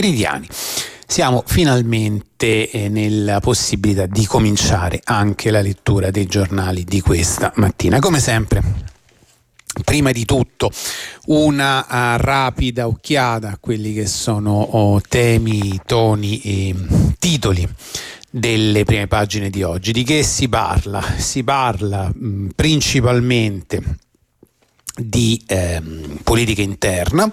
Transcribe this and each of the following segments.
Meridiani. Siamo finalmente nella possibilità di cominciare anche la lettura dei giornali di questa mattina. Come sempre, prima di tutto una rapida occhiata a quelli che sono temi, toni e titoli delle prime pagine di oggi. Di che si parla? Si parla principalmente di politica interna.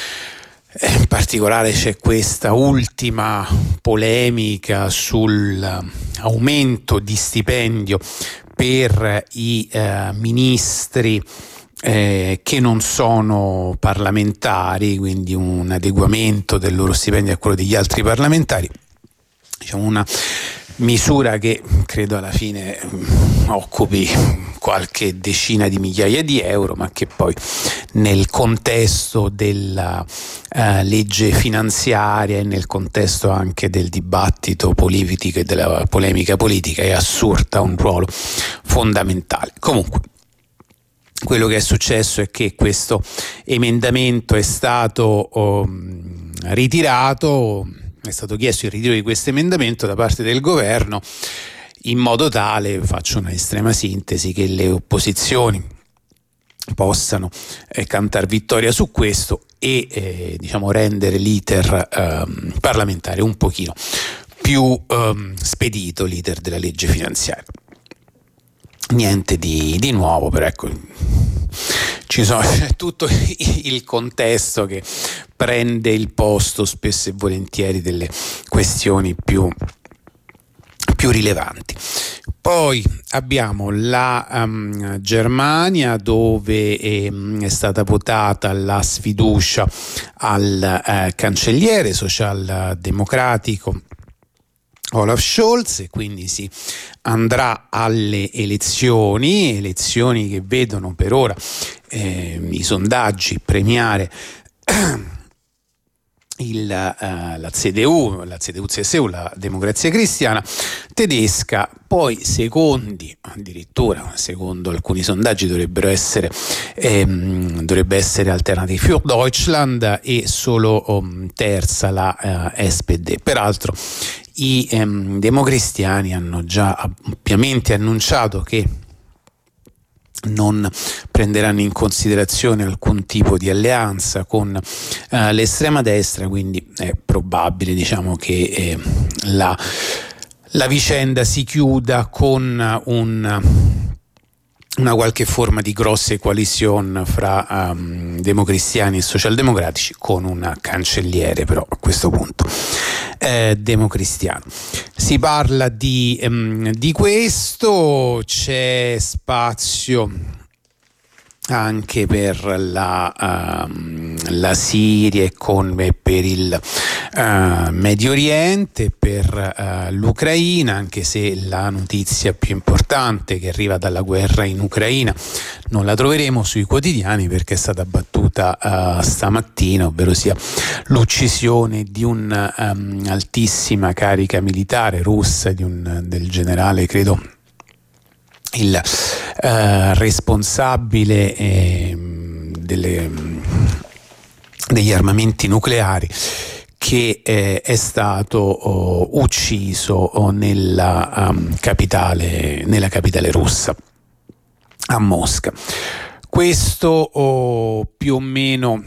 In particolare c'è questa ultima polemica sull'aumento di stipendio per i ministri che non sono parlamentari, quindi un adeguamento del loro stipendio a quello degli altri parlamentari. Diciamo una misura che credo alla fine occupi qualche decina di migliaia di euro, ma che poi nel contesto della legge finanziaria e nel contesto anche del dibattito politico e della polemica politica è assurta un ruolo fondamentale. Comunque, quello che è successo è che questo emendamento è stato ritirato. È stato chiesto il ritiro di questo emendamento da parte del governo, in modo tale, faccio una estrema sintesi, che le opposizioni possano cantare vittoria su questo e rendere l'iter parlamentare un pochino più spedito, l'iter della legge finanziaria. Niente di nuovo, però ecco, c'è tutto il contesto che prende il posto spesso e volentieri delle questioni più rilevanti. Poi abbiamo la Germania, dove è stata votata la sfiducia al cancelliere socialdemocratico Olaf Scholz, e quindi si andrà alle elezioni che vedono per ora i sondaggi premiare la CDU-CSU, la Democrazia Cristiana tedesca. Poi addirittura secondo alcuni sondaggi dovrebbe essere Alternative für Deutschland, e solo terza la SPD. Peraltro i democristiani hanno già ampiamente annunciato che non prenderanno in considerazione alcun tipo di alleanza con l'estrema destra, quindi è probabile che la vicenda si chiuda con una qualche forma di grosse coalition fra democristiani e socialdemocratici, con un cancelliere però a questo punto democristiano. Si parla di questo, c'è spazio anche per la Siria e per il Medio Oriente, per l'Ucraina, anche se la notizia più importante che arriva dalla guerra in Ucraina non la troveremo sui quotidiani, perché è stata battuta stamattina, ovvero sia l'uccisione di un'altissima carica militare russa, del generale, credo il responsabile degli armamenti nucleari, che è stato ucciso nella capitale russa, a Mosca. Questo più o meno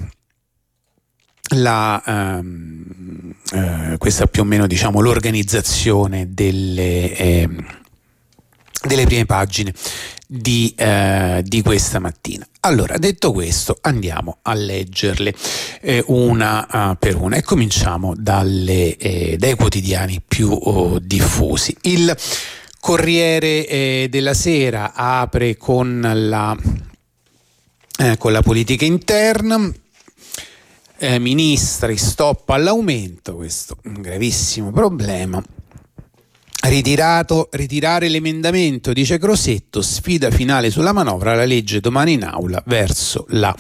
questa più o meno l'organizzazione delle prime pagine di questa mattina. Allora, detto questo, andiamo a leggerle una per una, e cominciamo dai quotidiani più diffusi. Il Corriere della Sera apre con la politica interna. Ministri, stop all'aumento, questo è un gravissimo problema. Ritirare l'emendamento, dice Crosetto, sfida finale sulla manovra, la legge domani in aula verso la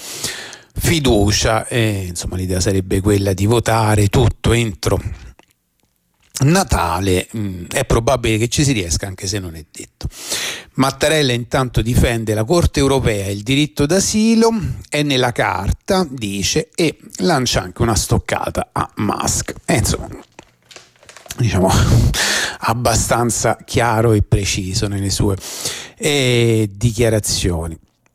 fiducia. L'idea sarebbe quella di votare tutto entro Natale è probabile che ci si riesca, anche se non è detto. Mattarella intanto difende la Corte europea e il diritto d'asilo, è nella carta, dice, e lancia anche una stoccata a Musk. Insomma, diciamo abbastanza chiaro e preciso nelle sue dichiarazioni.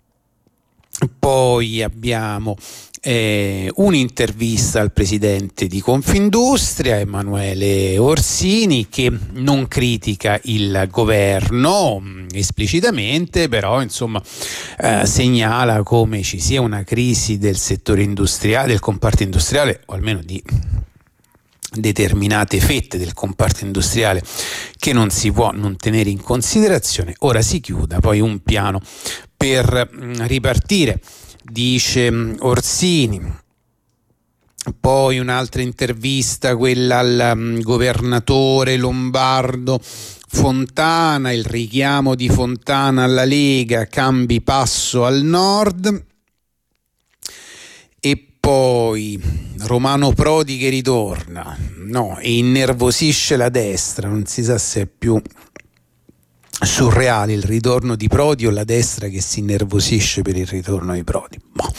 Poi abbiamo un'intervista al presidente di Confindustria, Emanuele Orsini, che non critica il governo esplicitamente, però insomma segnala come ci sia una crisi del settore industriale, del comparto industriale, o almeno di determinate fette del comparto industriale, che non si può non tenere in considerazione. Ora si chiuda poi un piano per ripartire, dice Orsini. Poi un'altra intervista, quella al governatore lombardo Fontana, il richiamo di Fontana alla Lega, cambi passo al nord. E poi Romano Prodi che ritorna, no, e innervosisce la destra, non si sa se è più surreale il ritorno di Prodi o la destra che si innervosisce per il ritorno di Prodi.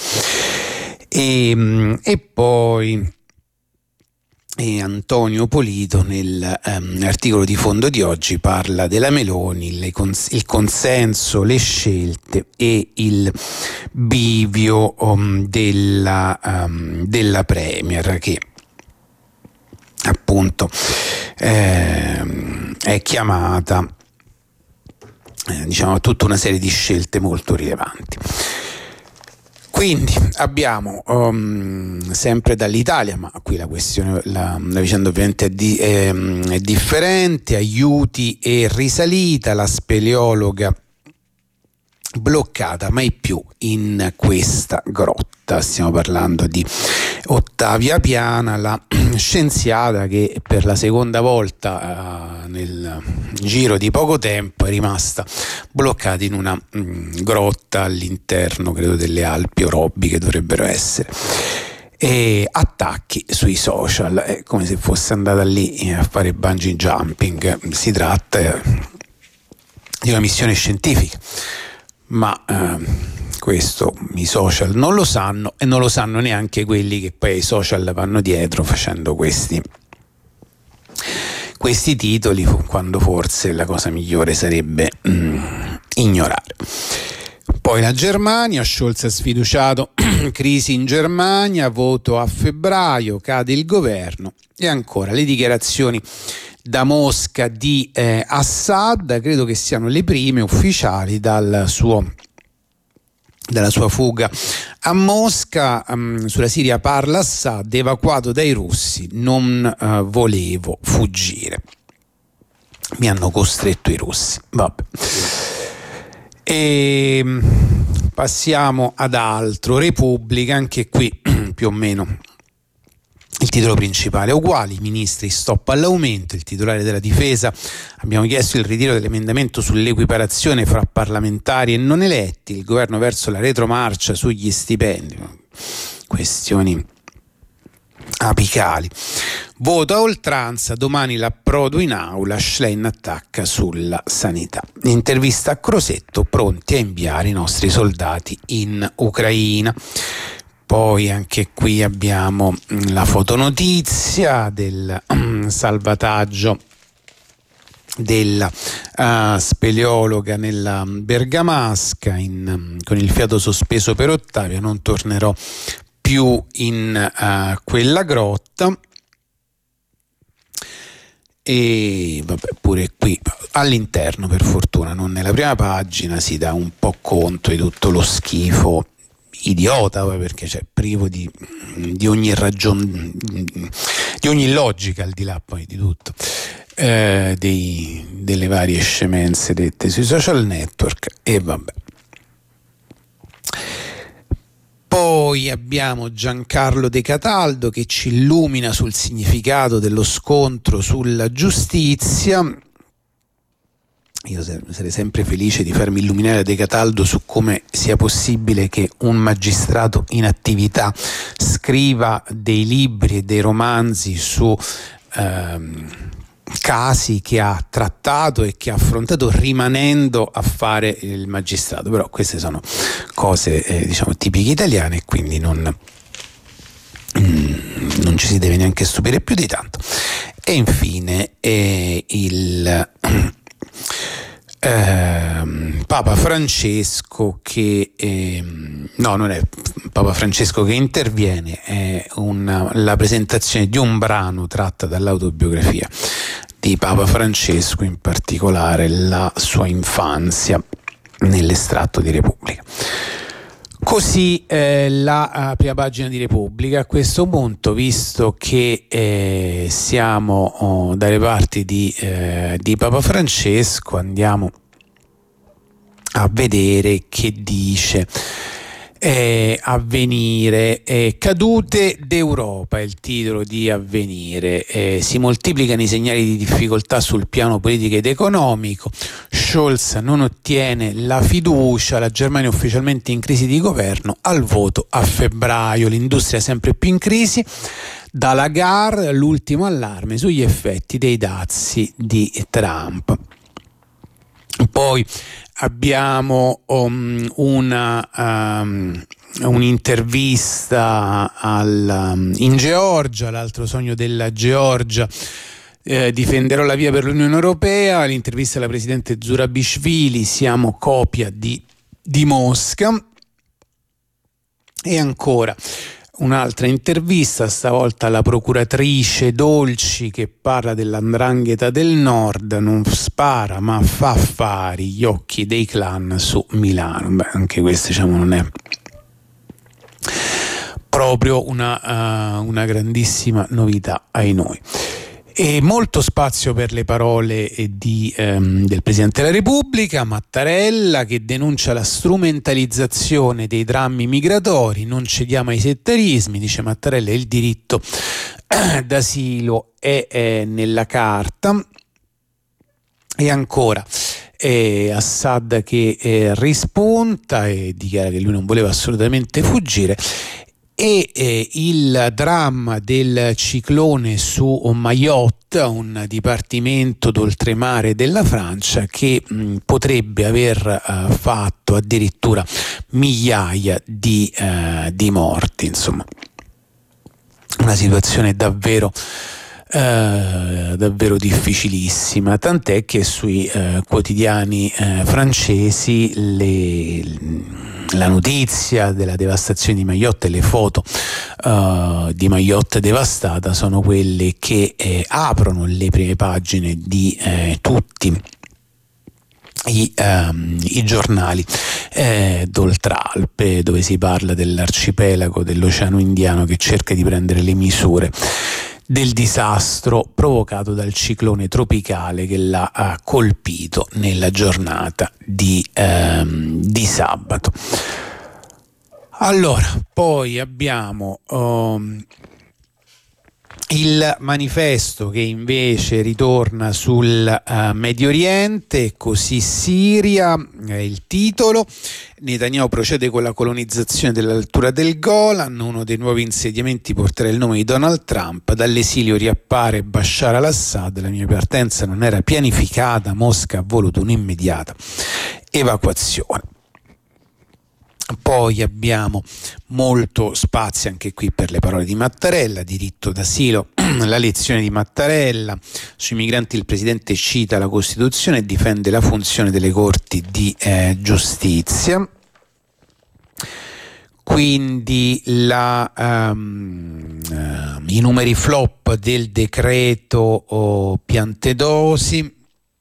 E poi Antonio Polito nell'articolo di fondo di oggi parla della Meloni, il consenso, le scelte e il bivio della Premier, che appunto è chiamata diciamo a tutta una serie di scelte molto rilevanti. Quindi abbiamo sempre dall'Italia, ma qui la questione, la vicenda ovviamente è differente, aiuti e risalita, la speleologa bloccata mai più in questa grotta. Stiamo parlando di Ottavia Piana, la scienziata che per la seconda volta nel giro di poco tempo è rimasta bloccata in una grotta all'interno, credo, delle Alpi Orobiche dovrebbero essere. E attacchi sui social, è come se fosse andata lì a fare bungee jumping. Si tratta di una missione scientifica, ma questo i social non lo sanno, e non lo sanno neanche quelli che poi ai social vanno dietro facendo questi titoli, quando forse la cosa migliore sarebbe ignorare. Poi la Germania, Scholz ha sfiduciato, crisi in Germania, voto a febbraio, cade il governo. E ancora le dichiarazioni da Mosca di Assad, credo che siano le prime ufficiali dalla sua fuga a Mosca. Sulla Siria parla Assad, evacuato dai russi, non volevo fuggire, mi hanno costretto i russi. Vabbè. E passiamo ad altro. Repubblica, anche qui più o meno il titolo principale: uguali, i ministri, stop all'aumento. Il titolare della difesa: abbiamo chiesto il ritiro dell'emendamento sull'equiparazione fra parlamentari e non eletti, il governo verso la retromarcia sugli stipendi. Questioni apicali. Voto a oltranza, domani l'approdo in aula, Schlein attacca sulla sanità. Intervista a Crosetto, pronti a inviare i nostri soldati in Ucraina. Poi anche qui abbiamo la fotonotizia del salvataggio della speleologa nella Bergamasca con il fiato sospeso per Ottavia. Non tornerò più in quella grotta. E vabbè, pure qui all'interno, per fortuna non nella prima pagina, si dà un po' conto di tutto lo schifo idiota, perché c'è privo di ogni ragione, di ogni logica, al di là poi di tutto, delle varie scemenze dette sui social network. E vabbè. Poi abbiamo Giancarlo De Cataldo che ci illumina sul significato dello scontro sulla giustizia. Io sarei sempre felice di farmi illuminare da De Cataldo su come sia possibile che un magistrato in attività scriva dei libri e dei romanzi su casi che ha trattato e che ha affrontato rimanendo a fare il magistrato, però queste sono cose diciamo tipiche italiane e quindi non ci si deve neanche stupire più di tanto. E infine il Papa Francesco che no, non è Papa Francesco che interviene, è la presentazione di un brano tratta dall'autobiografia di Papa Francesco, in particolare la sua infanzia nell'estratto di Repubblica. Così la prima pagina di Repubblica. A questo punto, visto che siamo dalle parti di Papa Francesco, andiamo a vedere che dice Avvenire. Cadute d'Europa è il titolo di Avvenire. Si moltiplicano i segnali di difficoltà sul piano politico ed economico. Scholz non ottiene la fiducia, la Germania ufficialmente in crisi di governo, al voto a febbraio. L'industria sempre più in crisi. Da Lagarde l'ultimo allarme sugli effetti dei dazi di Trump. Poi abbiamo un'intervista in Georgia, l'altro sogno della Georgia. Difenderò la via per l'Unione Europea, l'intervista alla presidente Zurabishvili, siamo copia di Mosca. E ancora un'altra intervista, stavolta alla procuratrice Dolci, che parla dell''ndrangheta del nord, non spara ma fa affari, gli occhi dei clan su Milano. Beh, anche questo diciamo non è proprio una grandissima novità ai noi. E molto spazio per le parole del Presidente della Repubblica, Mattarella, che denuncia la strumentalizzazione dei drammi migratori. Non cediamo ai settarismi, dice Mattarella, il diritto d'asilo è nella Carta. E ancora Assad che rispunta e dichiara che lui non voleva assolutamente fuggire. E il dramma del ciclone su Mayotte, un dipartimento d'oltremare della Francia, che potrebbe aver fatto addirittura migliaia di morti. Insomma, una situazione davvero difficilissima, tant'è che sui quotidiani francesi la notizia della devastazione di Mayotte e le foto di Mayotte devastata sono quelle che aprono le prime pagine di tutti i giornali d'Oltralpe, dove si parla dell'arcipelago dell'Oceano Indiano che cerca di prendere le misure del disastro provocato dal ciclone tropicale che l'ha colpito nella giornata di sabato. Allora, poi abbiamo il manifesto che invece ritorna sul Medio Oriente, così Siria, è il titolo. Netanyahu procede con la colonizzazione dell'altura del Golan, uno dei nuovi insediamenti porterà il nome di Donald Trump, dall'esilio riappare Bashar al-Assad, la mia partenza non era pianificata, Mosca ha voluto un'immediata evacuazione. Poi abbiamo molto spazio anche qui per le parole di Mattarella, diritto d'asilo, la lezione di Mattarella, sui migranti il Presidente cita la Costituzione e difende la funzione delle corti di giustizia. Quindi i numeri flop del decreto Piantedosi,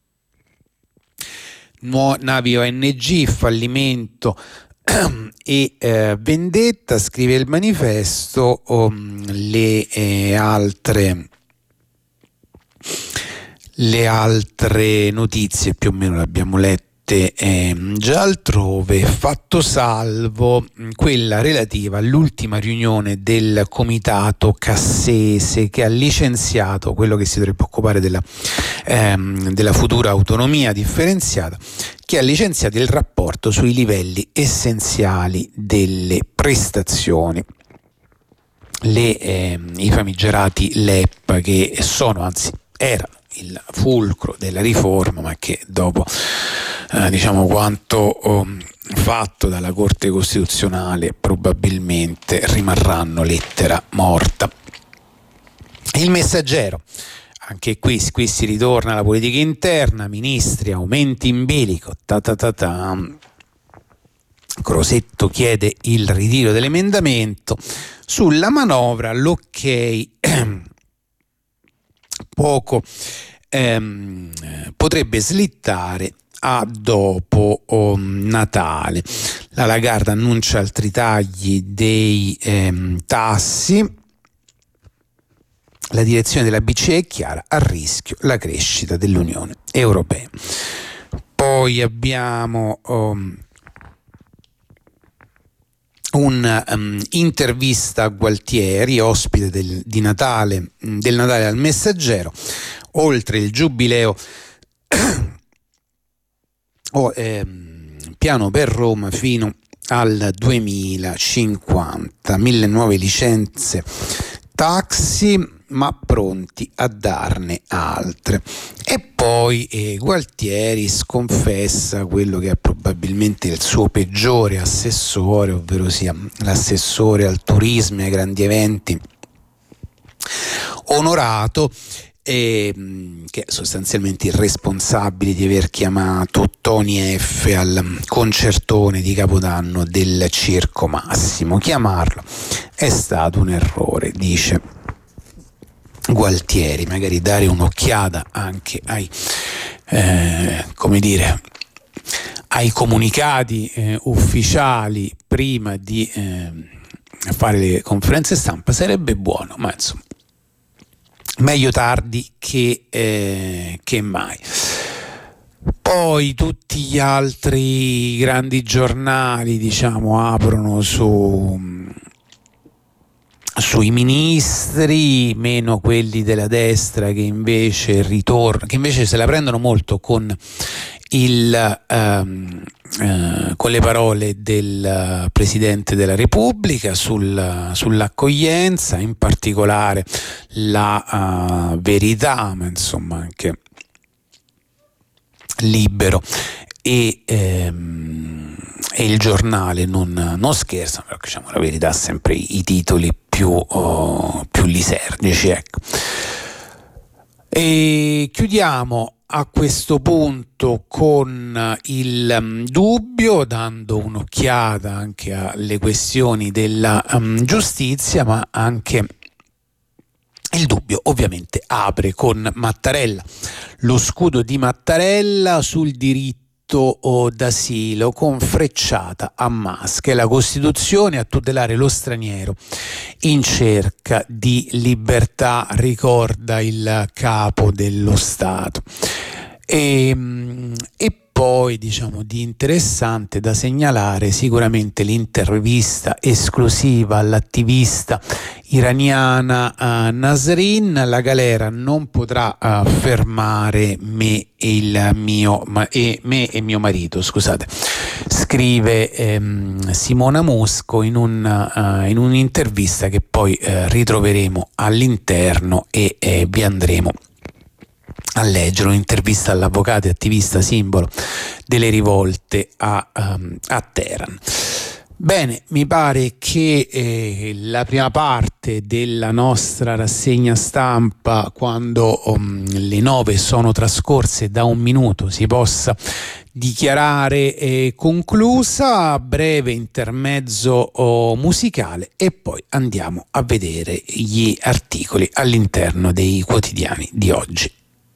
navi ONG, fallimento e vendetta, scrive il manifesto. Le altre notizie più o meno le abbiamo lette già altrove, fatto salvo quella relativa all'ultima riunione del comitato Cassese, che ha licenziato quello che si dovrebbe occupare della futura autonomia differenziata, che ha licenziato il rapporto sui livelli essenziali delle prestazioni, i famigerati LEP, che sono, anzi erano il fulcro della riforma, ma che dopo quanto fatto dalla Corte Costituzionale probabilmente rimarranno lettera morta. Il Messaggero, anche qui si ritorna alla politica interna, ministri, aumenti in bilico, Crosetto chiede il ritiro dell'emendamento. Sulla manovra l'ok poco potrebbe slittare a dopo Natale. La Lagarde annuncia altri tagli dei tassi. La direzione della BCE è chiara: a rischio la crescita dell'Unione Europea. Poi abbiamo un'intervista a Gualtieri, ospite del Natale al Messaggero. Oltre il giubileo piano per Roma fino al 2050, 1000 nuove licenze taxi, ma pronti a darne altre. E poi Gualtieri sconfessa quello che è probabilmente il suo peggiore assessore, ovvero sia l'assessore al turismo e ai grandi eventi Onorato, che è sostanzialmente il responsabile di aver chiamato Tony F al concertone di Capodanno del Circo Massimo. Chiamarlo è stato un errore, dice Gualtieri. Magari dare un'occhiata anche ai comunicati ufficiali prima di fare le conferenze stampa sarebbe buono, ma insomma meglio tardi che mai. Poi tutti gli altri grandi giornali aprono sui ministri, meno quelli della destra che invece se la prendono molto con le parole del Presidente della Repubblica sull'accoglienza, in particolare la Verità, ma insomma anche Libero e il Giornale non scherzano, perché la Verità ha sempre i titoli più lisergici, ecco. E chiudiamo a questo punto con il Dubbio, dando un'occhiata anche alle questioni della giustizia, ma anche il Dubbio ovviamente apre con Mattarella, lo scudo di Mattarella sul diritto d'asilo con frecciata a Masca, la Costituzione a tutelare lo straniero in cerca di libertà, ricorda il capo dello Stato. E poi di interessante da segnalare sicuramente l'intervista esclusiva all'attivista iraniana Nasrin. La galera non potrà fermare me e mio marito, scusate, scrive Simona Musco in un'intervista che poi ritroveremo all'interno e vi andremo a leggere, un'intervista all'avvocato e attivista simbolo delle rivolte a Teheran. Bene, mi pare che la prima parte della nostra rassegna stampa, quando le 9 sono trascorse da 1 minuto, si possa dichiarare conclusa. Breve intermezzo musicale e poi andiamo a vedere gli articoli all'interno dei quotidiani di oggi.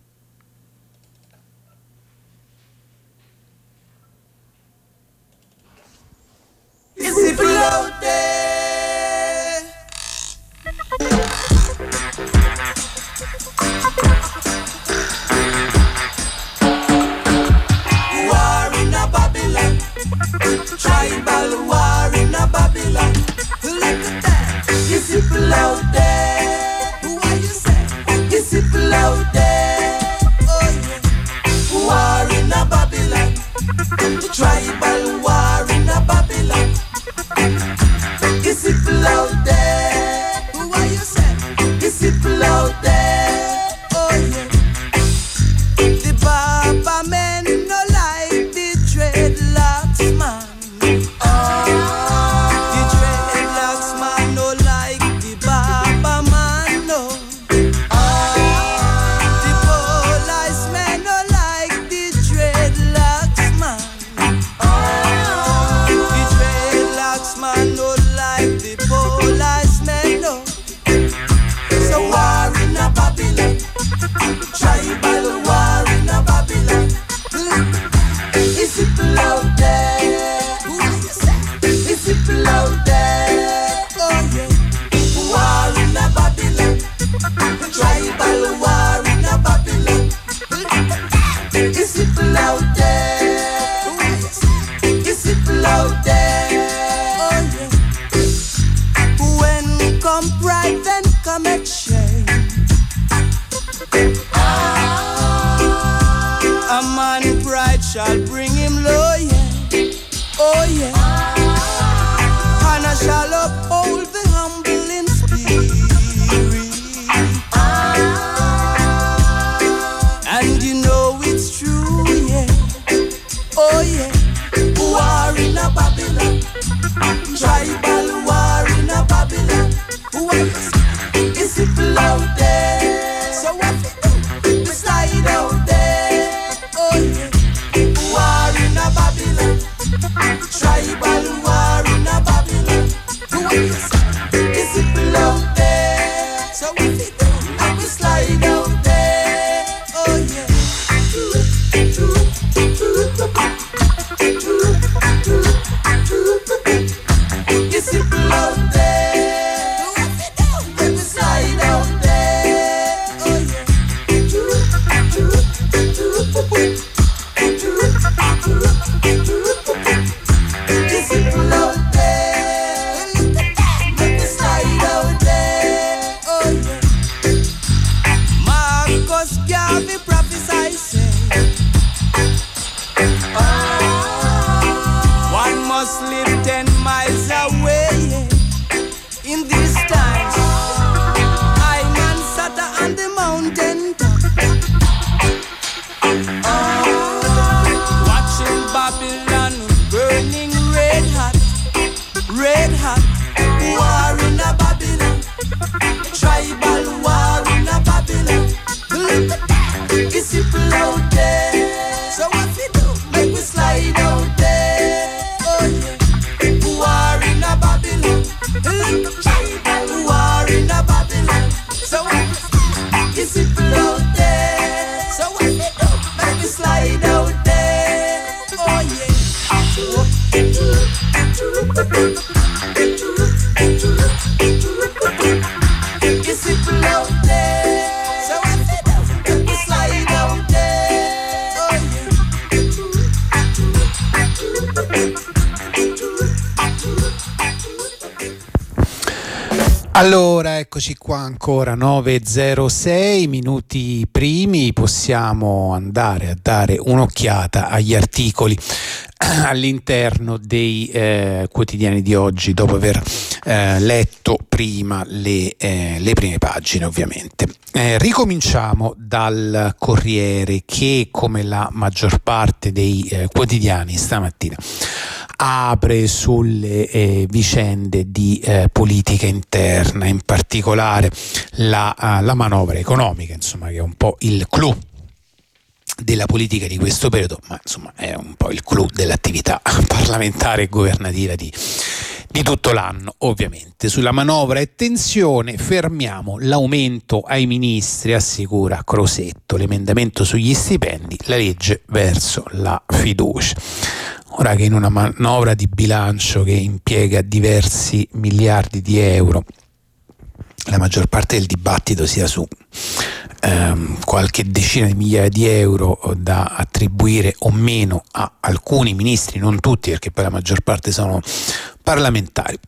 Is it loaded? War in a Babylon, tribal war in a Babylon. Look at that. Is it loaded? What you say? Is it loaded? Oh yeah. War in a Babylon, tribal war in a Babylon. Is it loaded? What you say? Is it loaded? Oh yeah. I make change. A man pride shall bring him low, yeah. Oh yeah. And I shall uphold the humble in spirit. And you know it's true, yeah. Oh yeah. War in a Babylon, tribal war in a Babylon. Is it out there? So what we do? We slide out there. Oh yeah. War in a Babylon, tribal war in a Babylon. Is it out there? So what we do? We slide out there. Oh yeah. Is it out there? Let me slide out there. Oh yeah. Is it out there? Let me slide out there. Oh yeah. Marcus Garvey prophesied saying, one must live 10 miles away in these times. I man sat on the mountain watching Babylon burning red hot, red hot. War in a Babylon, tribal war in a Babylon. Look at that, it's people out there. So what we do? Make we slide out there. Oh yeah. War in a Babylon, tribal war in a Babylon. So what is it out there? So what we do? Make we slide out there. Oh yeah. Is it out there? So what we do? Make we slide out there. Oh Allora, eccoci qua ancora 9:06 minuti primi, possiamo andare a dare un'occhiata agli articoli all'interno dei quotidiani di oggi, dopo aver letto prima le prime pagine, ovviamente. Ricominciamo dal Corriere, che, come la maggior parte dei quotidiani stamattina, apre sulle vicende di politica interna, in particolare la manovra economica, insomma, che è un po' il clou della politica di questo periodo, ma insomma è un po' il clou dell'attività parlamentare e governativa di tutto l'anno. Ovviamente sulla manovra e tensione, fermiamo l'aumento ai ministri, assicura Crosetto, l'emendamento sugli stipendi, la legge verso la fiducia. Ora che in una manovra di bilancio che impiega diversi miliardi di euro, la maggior parte del dibattito sia su qualche decina di migliaia di euro da attribuire o meno a alcuni ministri, non tutti, perché poi la maggior parte sono parlamentari,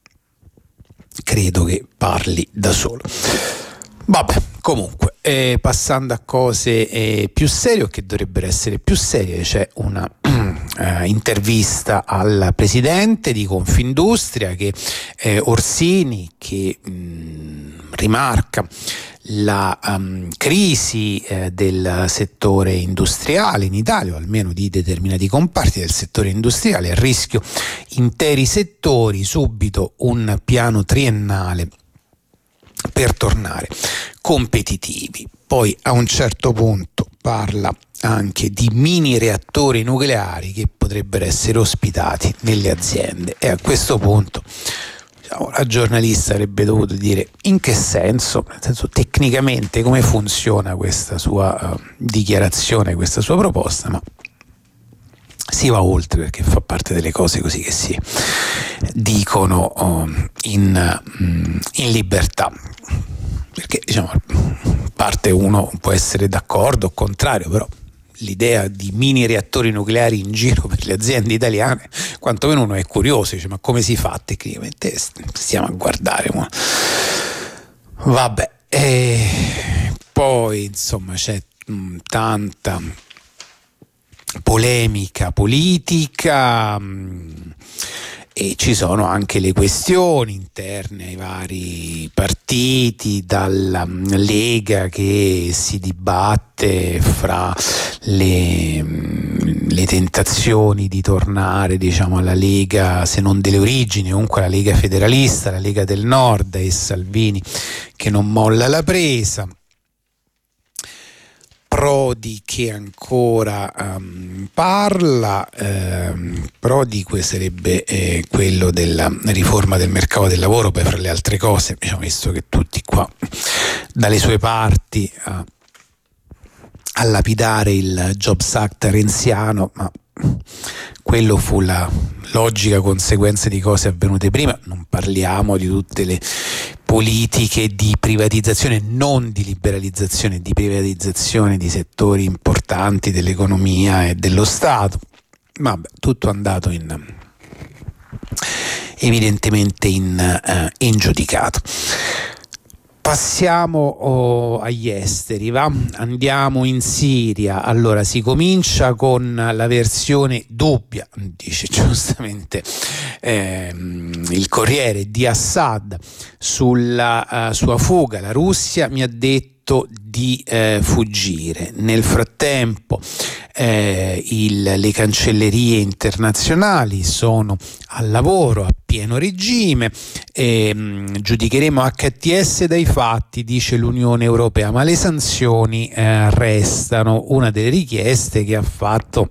credo che parli da solo. Vabbè, comunque, passando a cose più serie, o che dovrebbero essere più serie, c'è una intervista al presidente di Confindustria, che Orsini, che rimarca la crisi del settore industriale in Italia, o almeno di determinati comparti del settore industriale, a rischio interi settori, subito un piano triennale per tornare competitivi. Poi a un certo punto parla anche di mini reattori nucleari che potrebbero essere ospitati nelle aziende, e a questo punto la giornalista avrebbe dovuto dire in che senso, nel senso tecnicamente come funziona questa sua dichiarazione, questa sua proposta, ma si va oltre, perché fa parte delle cose così che si dicono in libertà, perché diciamo parte uno può essere d'accordo o contrario, però l'idea di mini reattori nucleari in giro per le aziende italiane, quantomeno uno è curioso, dice ma come si fa tecnicamente? Stiamo a guardare. Vabbè, poi insomma c'è tanta polemica politica e ci sono anche le questioni interne ai vari partiti, dalla Lega che si dibatte fra le tentazioni di tornare, diciamo, alla Lega, se non delle origini, comunque alla Lega federalista, la Lega del Nord, e Salvini che non molla la presa. Prodi che ancora parla, Prodi sarebbe quello della riforma del mercato del lavoro, poi fra le altre cose, diciamo, visto che tutti qua dalle sue parti a lapidare il Jobs Act renziano, ma quello fu la logica conseguenza di cose avvenute prima. Non parliamo di tutte le politiche di privatizzazione, non di liberalizzazione, di privatizzazione di settori importanti dell'economia e dello Stato. Vabbè, tutto andato evidentemente in giudicato. Passiamo agli esteri, va? Andiamo in Siria. Allora, si comincia con la versione dubbia, dice giustamente il Corriere, di Assad sulla sua fuga. La Russia mi ha detto di fuggire. Nel frattempo le cancellerie internazionali sono al lavoro a pieno regime. Giudicheremo HTS dai fatti, dice l'Unione Europea, ma le sanzioni restano. Una delle richieste che ha fatto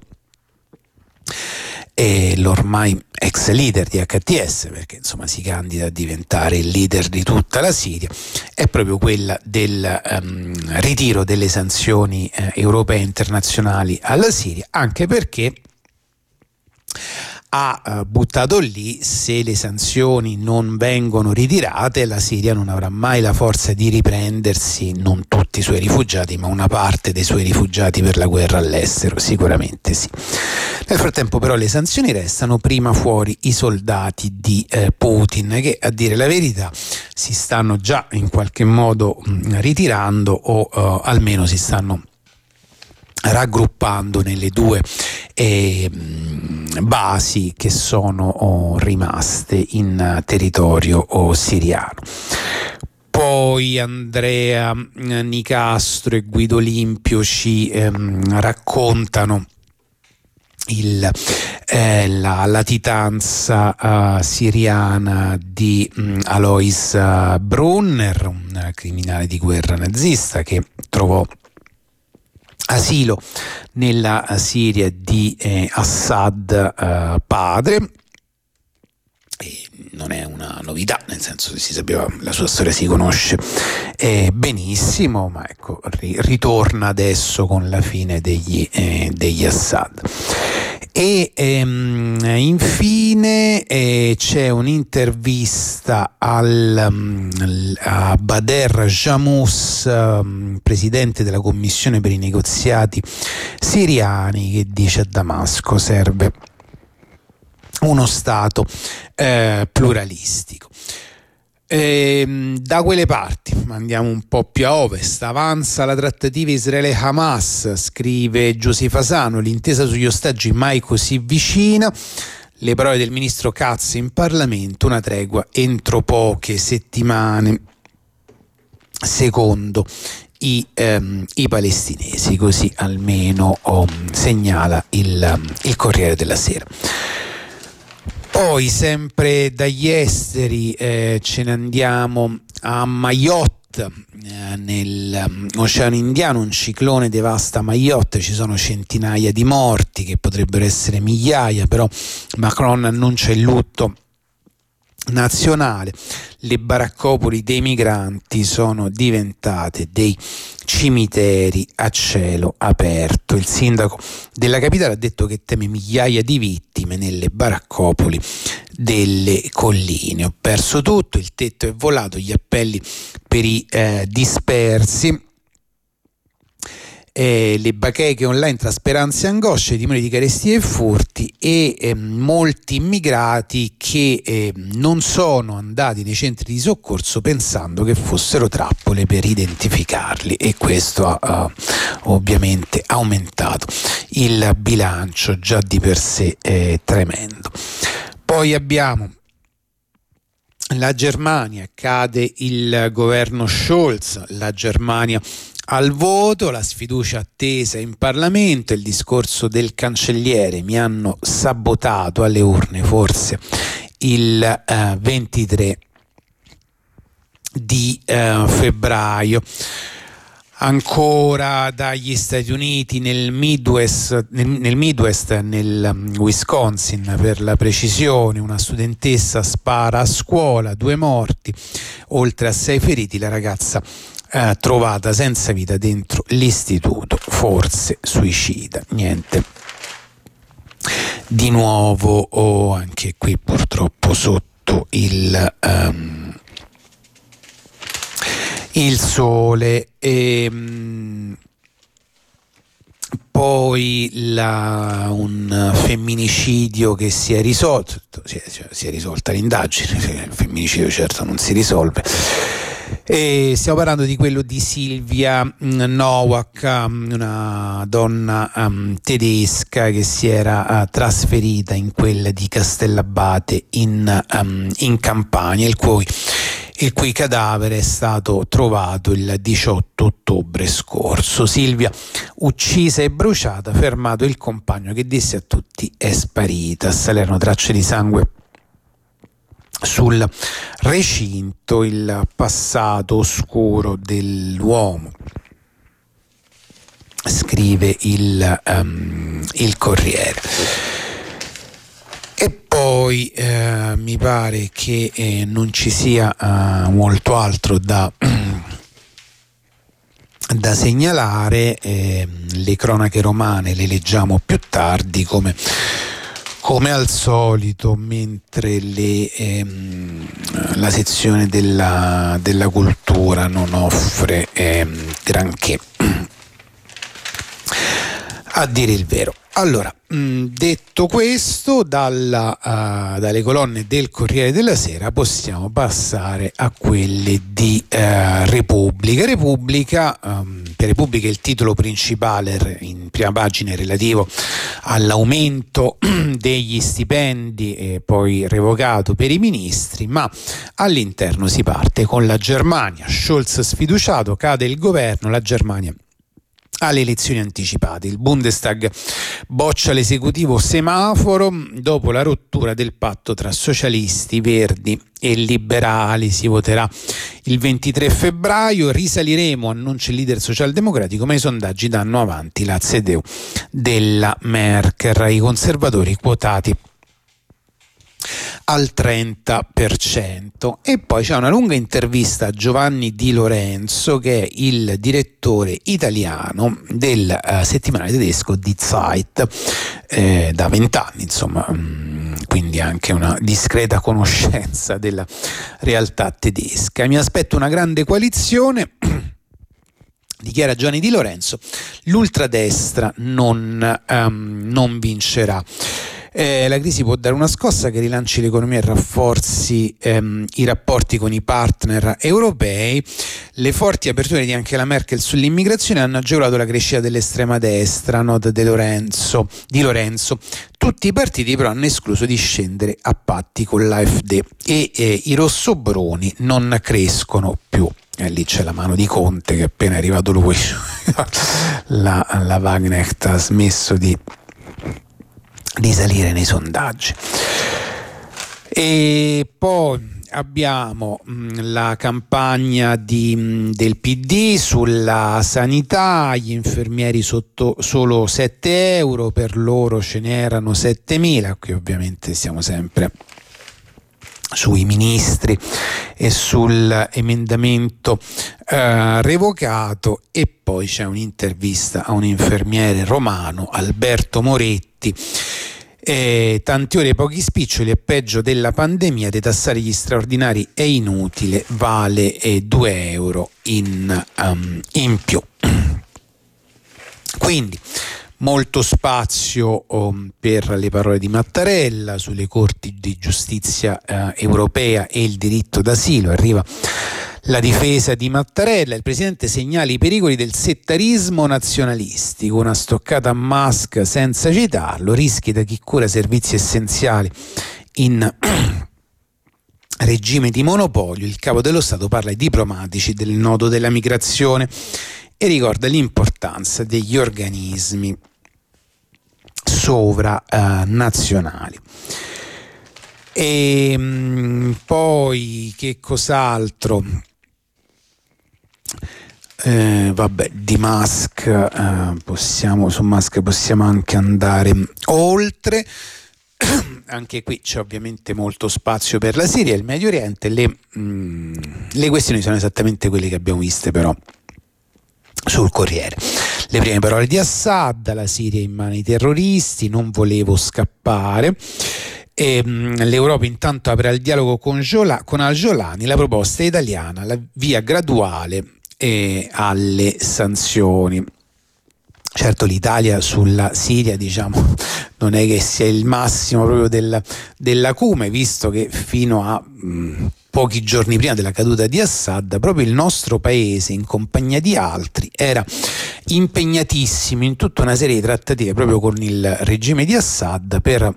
l'ormai ex leader di HTS, perché insomma si candida a diventare il leader di tutta la Siria, è proprio quella del ritiro delle sanzioni europee e internazionali alla Siria, anche perché ha buttato lì: se le sanzioni non vengono ritirate, la Siria non avrà mai la forza di riprendersi, non tutti i suoi rifugiati, ma una parte dei suoi rifugiati per la guerra all'estero, sicuramente sì. Nel frattempo però le sanzioni restano, prima fuori i soldati di Putin, che a dire la verità si stanno già in qualche modo ritirando, o almeno si stanno raggruppando nelle due basi che sono rimaste in territorio siriano. Poi Andrea Nicastro e Guido Limpio ci raccontano la latitanza siriana di Alois Brunner, un criminale di guerra nazista che trovò asilo nella Siria di Assad padre. E non è una novità, nel senso che si sapeva, la sua storia si conosce benissimo, ma ecco, ritorna adesso con la fine degli Assad. E infine c'è un'intervista a Bader Jamous, presidente della commissione per i negoziati siriani, che dice: a Damasco serve uno Stato pluralistico. Da quelle parti andiamo un po' più a ovest. Avanza la trattativa Israele-Hamas, scrive Giuseppe Fasano, l'intesa sugli ostaggi mai così vicina. Le parole del ministro Katz in Parlamento: una tregua entro poche settimane, secondo i palestinesi, così almeno segnala il Corriere della Sera. Poi sempre dagli esteri ce ne andiamo a Mayotte, nell'Oceano Indiano. Un ciclone devasta Mayotte, ci sono centinaia di morti, che potrebbero essere migliaia, però Macron annuncia il lutto nazionale. Le baraccopoli dei migranti sono diventate dei cimiteri a cielo aperto. Il sindaco della capitale ha detto che teme migliaia di vittime nelle baraccopoli delle colline. Ho perso tutto, il tetto è volato, gli appelli per i dispersi. le bacheche online tra speranze e angosce, timori di carestie e furti, e molti immigrati che non sono andati nei centri di soccorso pensando che fossero trappole per identificarli, e questo ha ovviamente aumentato il bilancio già di per sé tremendo. Poi abbiamo la Germania, cade il governo Scholz, la Germania al voto, la sfiducia attesa in Parlamento, il discorso del cancelliere: mi hanno sabotato alle urne, forse il 23 di febbraio. Ancora dagli Stati Uniti, nel Midwest, nel Wisconsin per la precisione, una studentessa spara a scuola, 2 morti, oltre a 6 feriti, la ragazza trovata senza vita dentro l'istituto, forse suicida. Niente di nuovo anche qui purtroppo sotto il sole. Poi un femminicidio che si è risolto, si è risolta l'indagine, il femminicidio certo non si risolve. E stiamo parlando di quello di Silvia Nowak, una donna tedesca che si era trasferita in quella di Castellabate in Campania, il cui cadavere è stato trovato il 18 ottobre scorso. Silvia, uccisa e bruciata, fermato il compagno che disse a tutti è sparita. A Salerno tracce di sangue sul recinto, il passato oscuro dell'uomo, scrive il Corriere. E poi mi pare che non ci sia molto altro da segnalare. Le cronache romane le leggiamo più tardi come al solito, mentre la sezione della cultura non offre granché, a dire il vero. Allora, detto questo, dalle colonne del Corriere della Sera possiamo passare a quelle di Repubblica. Per Repubblica il titolo principale in prima pagina è relativo all'aumento degli stipendi poi revocato per i ministri, ma all'interno si parte con la Germania. Scholz sfiduciato, cade il governo, la Germania alle elezioni anticipate. Il Bundestag boccia l'esecutivo semaforo dopo la rottura del patto tra socialisti, verdi e liberali. Si voterà il 23 febbraio. Risaliremo, annuncia il leader socialdemocratico, ma i sondaggi danno avanti la CDU della Merkel. I conservatori quotati al 30%. E poi c'è una lunga intervista a Giovanni Di Lorenzo, che è il direttore italiano del settimanale tedesco Die Zeit da 20 anni, insomma, quindi anche una discreta conoscenza della realtà tedesca. Mi aspetto una grande coalizione, dichiara Giovanni Di Lorenzo. L'ultradestra non vincerà. La crisi può dare una scossa che rilanci l'economia e rafforzi i rapporti con i partner europei. Le forti aperture di Angela Merkel sull'immigrazione hanno agevolato la crescita dell'estrema destra, nota Di Lorenzo. Tutti i partiti però hanno escluso di scendere a patti con l'AfD e i rossobroni non crescono più. Lì c'è la mano di Conte, che appena è arrivato lui la Wagenknecht ha smesso di salire nei sondaggi. E poi abbiamo la campagna del PD sulla sanità, gli infermieri sotto solo 7 euro, per loro ce n'erano 7.000. Qui ovviamente siamo sempre sui ministri e sull'emendamento revocato. E poi c'è un'intervista a un infermiere romano, Alberto Moretti. Tante ore, pochi spiccioli, è peggio della pandemia, detassare gli straordinari è inutile, vale 2 euro in più. Quindi molto spazio per le parole di Mattarella sulle corti di giustizia europea e il diritto d'asilo. Arriva la difesa di Mattarella. Il presidente segnala i pericoli del settarismo nazionalistico, una stoccata a Musk senza citarlo, rischi da chi cura servizi essenziali in regime di monopolio. Il capo dello Stato parla ai diplomatici del nodo della migrazione e ricorda l'importanza degli organismi sovranazionali. E poi che cos'altro? Di Musk su Musk possiamo anche andare oltre. Anche qui c'è ovviamente molto spazio per la Siria e il Medio Oriente. Le questioni sono esattamente quelle che abbiamo viste però sul Corriere. Le prime parole di Assad: la Siria è in mano ai terroristi, non volevo scappare. L'Europa intanto apre al dialogo con Al-Jolani, la proposta italiana, la via graduale alle sanzioni. Certo, l'Italia sulla Siria, diciamo, non è che sia il massimo proprio dell'acume, visto che fino a pochi giorni prima della caduta di Assad proprio il nostro paese, in compagnia di altri, era impegnatissimo in tutta una serie di trattative proprio con il regime di Assad per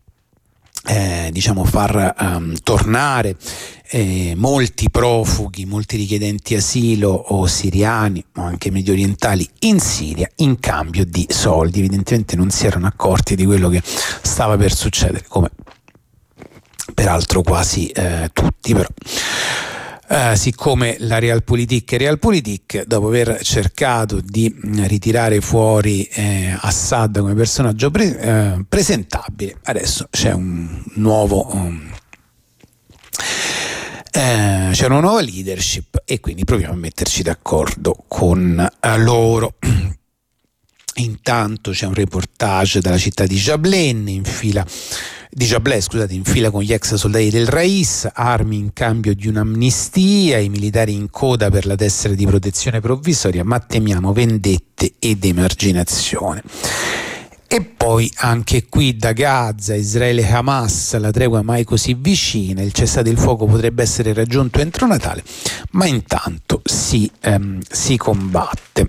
far tornare molti profughi, molti richiedenti asilo o siriani o anche medio orientali in Siria in cambio di soldi. Evidentemente non si erano accorti di quello che stava per succedere, come peraltro quasi tutti, però siccome la Realpolitik, dopo aver cercato di ritirare fuori Assad come personaggio presentabile, adesso c'è una nuova leadership e quindi proviamo a metterci d'accordo con loro. Intanto c'è un reportage dalla città di Jableh in fila con gli ex soldati del Rais, armi in cambio di un'amnistia, i militari in coda per la tessera di protezione provvisoria, ma temiamo vendette ed emarginazione. E poi anche qui da Gaza, Israele e Hamas, la tregua mai così vicina, il cessate il fuoco potrebbe essere raggiunto entro Natale, ma intanto si combatte.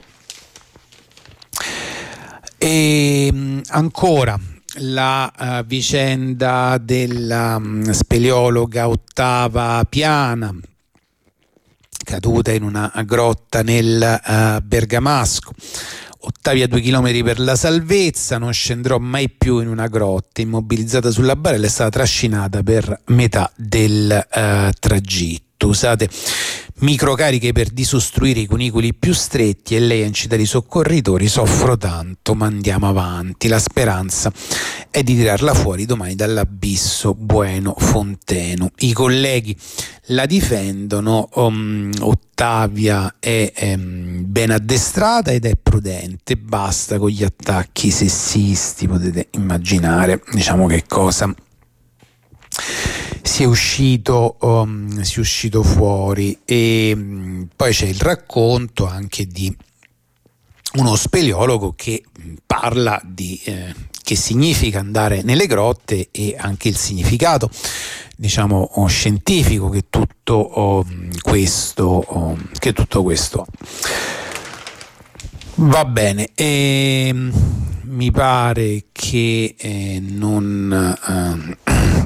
E ancora la vicenda della speleologa Ottava Piana, caduta in una grotta nel Bergamasco. Ottavia 2 chilometri per la salvezza, non scendrò mai più in una grotta. Immobilizzata sulla barella, è stata trascinata per metà del tragitto. Usate microcariche per disostruire i cunicoli più stretti e lei ha incitato i soccorritori: soffro tanto ma andiamo avanti, la speranza è di tirarla fuori domani dall'abisso Bueno Fonteno. I colleghi la difendono, Ottavia è ben addestrata ed è prudente, basta con gli attacchi sessisti. Potete immaginare, diciamo, che cosa si è uscito fuori. E poi c'è il racconto anche di uno speleologo che parla di che significa andare nelle grotte e anche il significato, diciamo, scientifico che tutto questo ha. Va bene, mi pare che non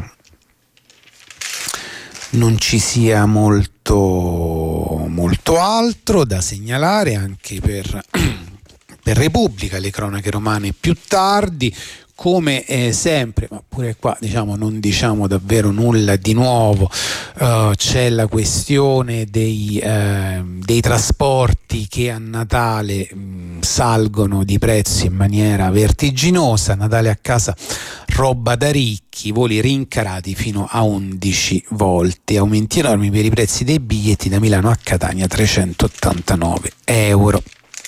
ci sia molto altro da segnalare anche per Repubblica. Le cronache romane più tardi, come sempre, ma pure qua diciamo non diciamo davvero nulla di nuovo. C'è la questione dei trasporti che a Natale salgono di prezzo in maniera vertiginosa. Natale a casa, roba da ricchi, voli rincarati fino a 11 volte, aumenti enormi per i prezzi dei biglietti da Milano a Catania, 389 euro.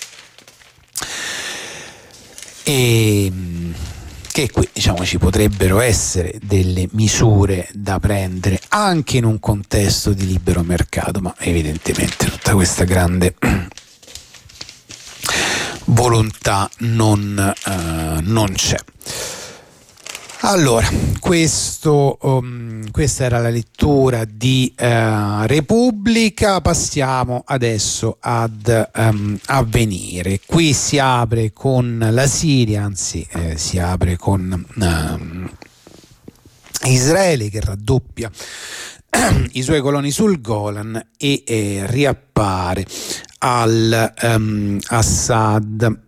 E che qui diciamo ci potrebbero essere delle misure da prendere anche in un contesto di libero mercato, ma evidentemente tutta questa grande volontà non c'è. Allora, questa era la lettura di Repubblica. Passiamo adesso ad Avvenire. Qui si apre con la Siria, anzi si apre con Israele che raddoppia i suoi coloni sul Golan e riappare Assad.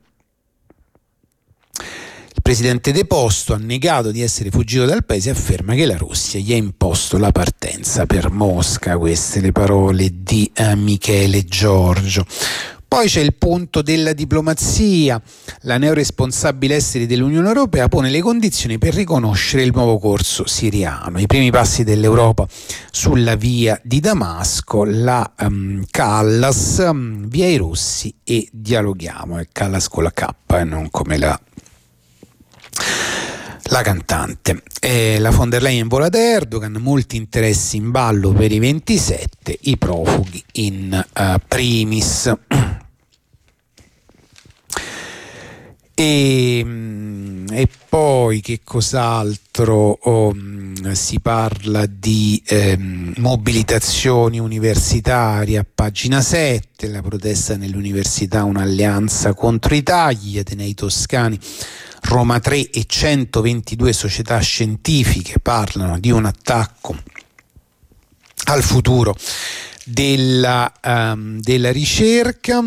Il presidente deposto ha negato di essere fuggito dal paese e afferma che la Russia gli ha imposto la partenza per Mosca. Queste le parole di Michele Giorgio. Poi c'è il punto della diplomazia. La neoresponsabile esteri dell'Unione Europea pone le condizioni per riconoscere il nuovo corso siriano. I primi passi dell'Europa sulla via di Damasco, la Callas, via i russi e dialoghiamo. È Callas con la K e non come la cantante. La von der Leyen vola da Erdogan, molti interessi in ballo per i 27, i profughi in primis. E poi che cos'altro? Si parla di mobilitazioni universitarie a pagina 7, la protesta nelle università, un'alleanza contro i tagli, gli atenei toscani, Roma 3 e 122 società scientifiche parlano di un attacco al futuro della ricerca.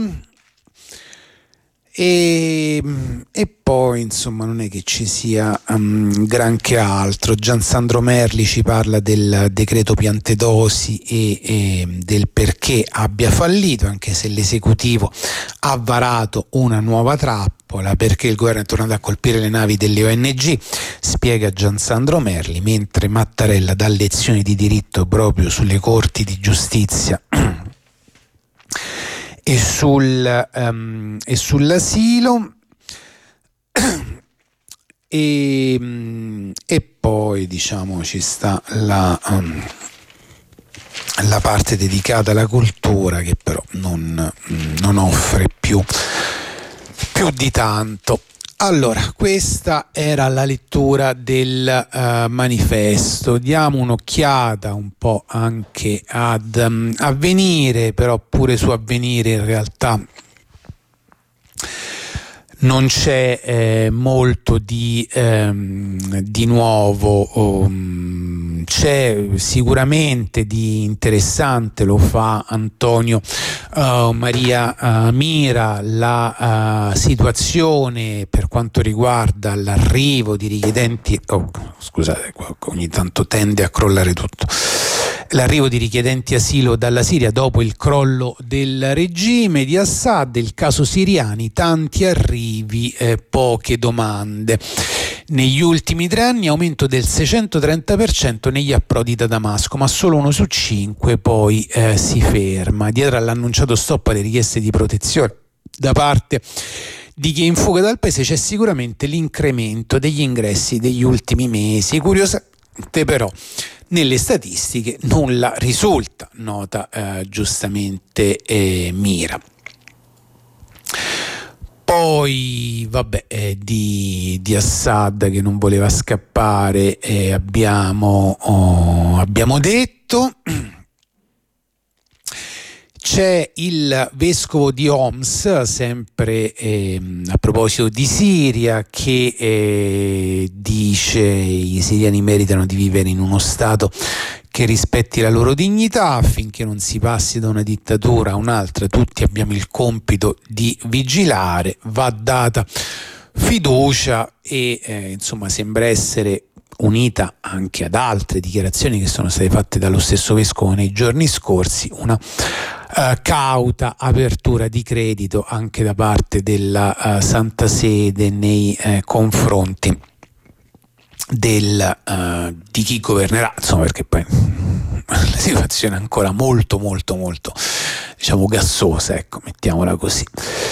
E poi insomma non è che ci sia granché altro. Gian Sandro Merli ci parla del decreto Piantedosi e del perché abbia fallito, anche se l'esecutivo ha varato una nuova trappola, perché il governo è tornato a colpire le navi delle ONG, spiega Gian Sandro Merli, mentre Mattarella dà lezioni di diritto proprio sulle corti di giustizia e sull'asilo. E poi diciamo ci sta la parte dedicata alla cultura, che però non offre più di tanto. Allora, questa era la lettura del manifesto. Diamo un'occhiata un po' anche ad Avvenire, però pure su Avvenire in realtà non c'è molto di nuovo. C'è sicuramente di interessante, lo fa Antonio Maria Mira, la situazione per quanto riguarda l'arrivo di richiedenti, scusate, ogni tanto tende a crollare tutto, l'arrivo di richiedenti asilo dalla Siria dopo il crollo del regime di Assad, il caso siriani, tanti arrivi, poche domande. Negli ultimi 3 anni aumento del 630% negli approdi da Damasco, ma solo 1 su 5 poi si ferma. Dietro all'annunciato stop alle richieste di protezione da parte di chi è in fuga dal paese c'è sicuramente l'incremento degli ingressi degli ultimi mesi. Curiosamente però nelle statistiche nulla risulta, nota giustamente Mira. Poi di Assad che non voleva scappare abbiamo detto. C'è il vescovo di Homs, sempre a proposito di Siria, che dice i siriani meritano di vivere in uno Stato che rispetti la loro dignità affinché non si passi da una dittatura a un'altra. Tutti abbiamo il compito di vigilare, va data fiducia e insomma sembra essere unita anche ad altre dichiarazioni che sono state fatte dallo stesso vescovo nei giorni scorsi, una cauta apertura di credito anche da parte della Santa Sede nei confronti di chi governerà, insomma, perché poi la situazione è ancora molto diciamo gassosa, ecco, mettiamola così.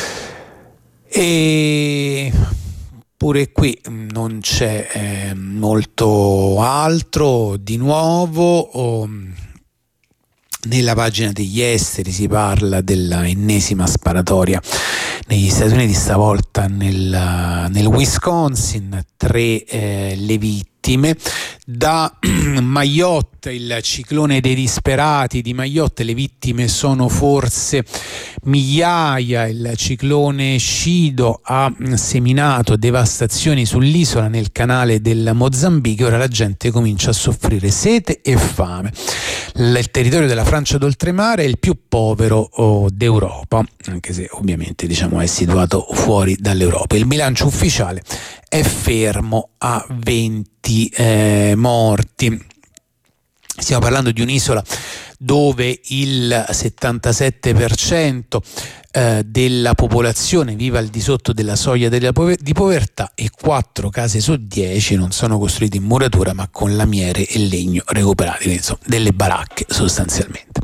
E pure qui non c'è molto altro di nuovo. Nella pagina degli esteri si parla della ennesima sparatoria negli Stati Uniti, stavolta nel Wisconsin. 3 le vittime. Da Mayotte, il ciclone dei disperati di Mayotte, le vittime sono forse migliaia. Il ciclone Cido ha seminato devastazioni sull'isola, nel canale del Mozambico. Ora la gente comincia a soffrire sete e fame. Il territorio della Francia d'oltremare è il più povero d'Europa, anche se ovviamente è situato fuori dall'Europa. Il bilancio ufficiale è fermo a 20 morti. Stiamo parlando di un'isola dove il 77% della popolazione vive al di sotto della soglia di povertà, e 4 case su 10 non sono costruite in muratura ma con lamiere e legno recuperati, insomma delle baracche sostanzialmente.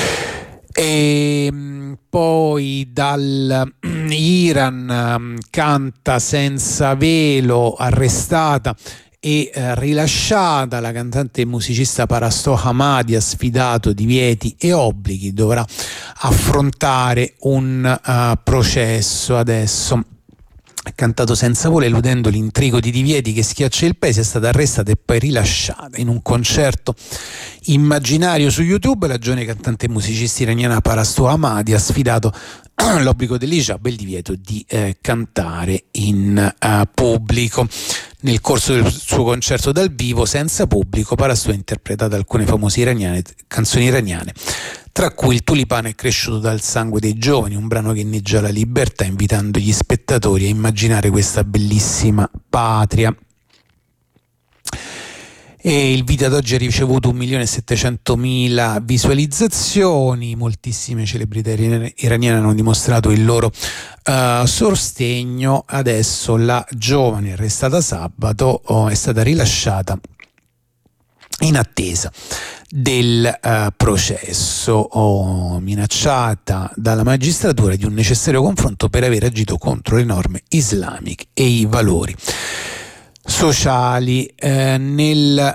E poi dall'Iran, canta senza velo, arrestata e rilasciata la cantante e musicista Parasto Hamadi, ha sfidato divieti e obblighi, dovrà affrontare un processo adesso. Ha cantato senza volo, eludendo l'intrigo di divieti che schiaccia il paese. È stata arrestata e poi rilasciata in un concerto immaginario su YouTube. La giovane cantante e musicista iraniana Parasto Hamadi ha sfidato l'obbligo dell'hijab e il divieto di cantare in pubblico. Nel corso del suo concerto dal vivo senza pubblico, Parasto ha interpretato alcune famose canzoni iraniane, tra cui Il tulipano è cresciuto dal sangue dei giovani, un brano che inneggia alla libertà, invitando gli spettatori a immaginare questa bellissima patria. E il video ad oggi ha ricevuto 1.700.000 visualizzazioni. Moltissime celebrità iraniane hanno dimostrato il loro sostegno. Adesso la giovane, arrestata sabato, è stata rilasciata in attesa del processo, minacciata dalla magistratura di un necessario confronto per aver agito contro le norme islamiche e i valori sociali. Nel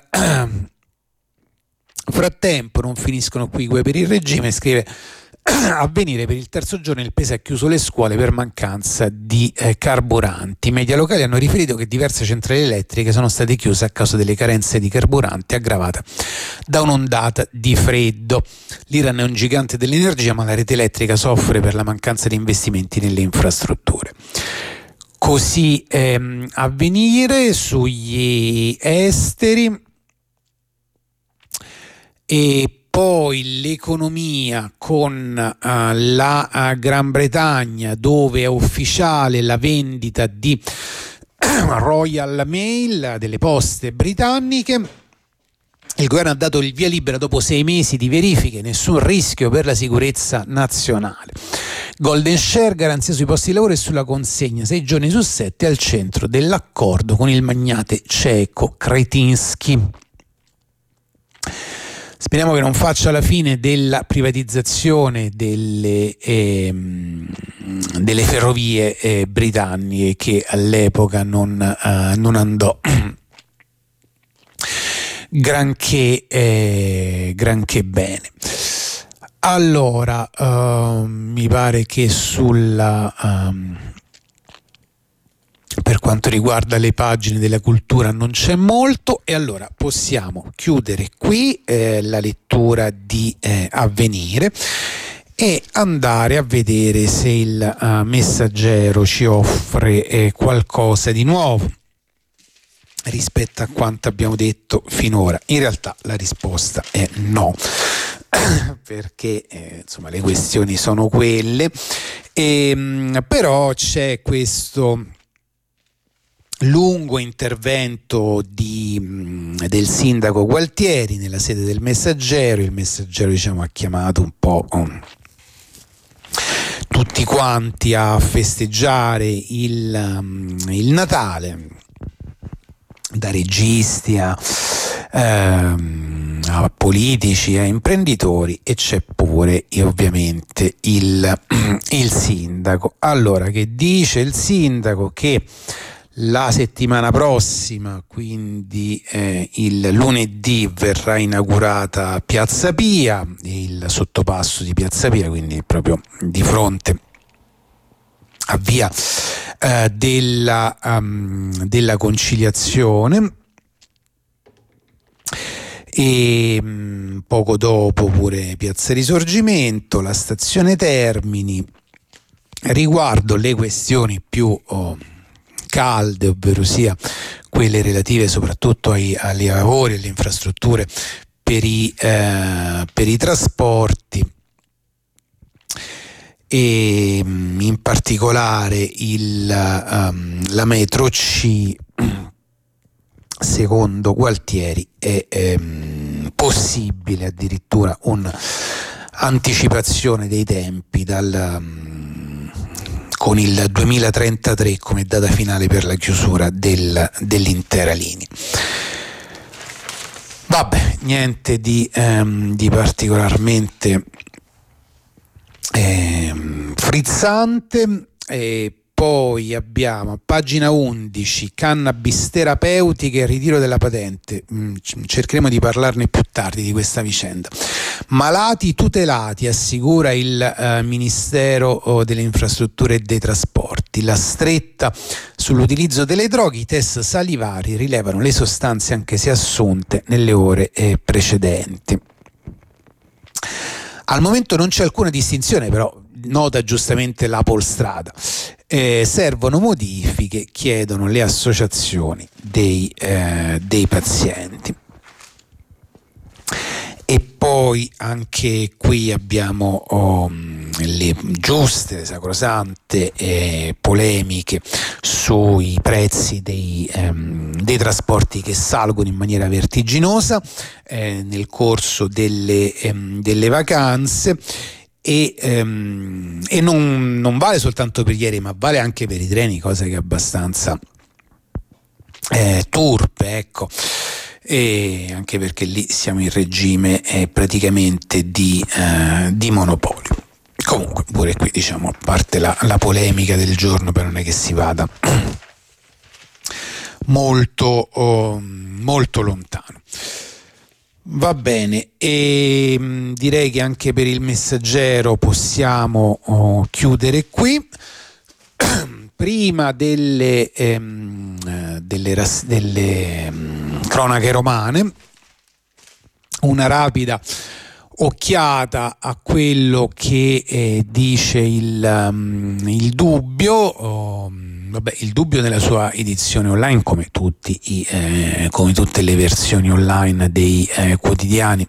frattempo non finiscono qui i guai per il regime, scrive Avvenire. Per il terzo giorno il paese ha chiuso le scuole per mancanza di carburanti. I media locali hanno riferito che diverse centrali elettriche sono state chiuse a causa delle carenze di carburanti, aggravata da un'ondata di freddo. L'Iran è un gigante dell'energia, ma la rete elettrica soffre per la mancanza di investimenti nelle infrastrutture. Così Avvenire sugli esteri. E poi l'economia con la Gran Bretagna, dove è ufficiale la vendita di Royal Mail, delle poste britanniche. Il governo ha dato il via libera dopo 6 mesi di verifiche, nessun rischio per la sicurezza nazionale. Golden Share, garanzia sui posti di lavoro e sulla consegna 6 giorni su 7 al centro dell'accordo con il magnate ceco Kretinsky. Speriamo che non faccia la fine della privatizzazione delle ferrovie britanniche, che all'epoca non andò granché bene. Allora, mi pare che per quanto riguarda le pagine della cultura non c'è molto, e allora possiamo chiudere qui la lettura di Avvenire e andare a vedere se il Messaggero ci offre qualcosa di nuovo rispetto a quanto abbiamo detto finora. In realtà la risposta è no, perché insomma le questioni sono quelle, però c'è questo lungo intervento del sindaco Gualtieri nella sede del Messaggero. Il Messaggero ha chiamato un po' tutti quanti a festeggiare il Natale, da registi a politici, a imprenditori, e c'è pure ovviamente il sindaco. Allora, che dice il sindaco? Che la settimana prossima, quindi il lunedì, verrà inaugurata Piazza Pia, il sottopasso di Piazza Pia, quindi proprio di fronte avvia della conciliazione, e poco dopo pure Piazza Risorgimento, la stazione Termini. Riguardo le questioni più calde, ovvero sia quelle relative soprattutto ai lavori e alle infrastrutture per i trasporti, e in particolare la metro C, secondo Gualtieri è possibile addirittura un'anticipazione dei tempi con il 2033 come data finale per la chiusura dell'intera linea. Vabbè, niente di particolarmente frizzante. E poi abbiamo a pagina 11 cannabis terapeutiche e ritiro della patente. Cercheremo di parlarne più tardi di questa vicenda. Malati tutelati, assicura il Ministero delle Infrastrutture e dei Trasporti. La stretta sull'utilizzo delle droghe, i test salivari rilevano le sostanze anche se assunte nelle ore precedenti. Al momento non c'è alcuna distinzione, però nota giustamente la Polstrada. Servono modifiche, chiedono le associazioni dei pazienti. E poi anche qui abbiamo le giuste, sacrosante polemiche sui prezzi dei trasporti che salgono in maniera vertiginosa nel corso delle vacanze. E non vale soltanto per ieri, ma vale anche per i treni, cosa che è abbastanza turpe, ecco. E anche perché lì siamo in regime praticamente di monopolio. Comunque pure qui, diciamo, a parte la polemica del giorno, però non è che si vada molto lontano. Va bene, e direi che anche per il Messaggero possiamo chiudere qui. Prima delle cronache romane, una rapida occhiata a quello che dice il Dubbio. Il Dubbio nella sua edizione online, come tutte le versioni online dei quotidiani